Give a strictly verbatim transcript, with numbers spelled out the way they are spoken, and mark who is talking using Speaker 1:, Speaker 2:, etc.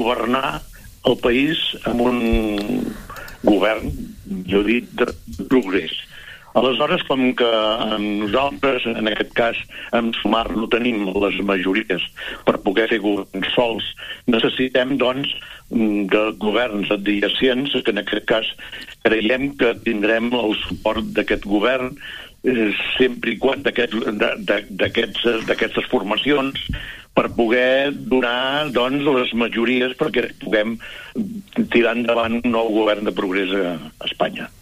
Speaker 1: governar el país amb un govern, jo dic, de progrés. Aleshores, com que nosaltres, en aquest cas, en Sumar no tenim les majories per poder fer governs sols, necessitem, doncs, de governs adjacents, que en aquest cas creiem que tindrem el suport d'aquest govern, eh, sempre i quan d'aquestes formacions, per poder donar, doncs, les majories perquè puguem tirar endavant un nou govern de progrés a Espanya.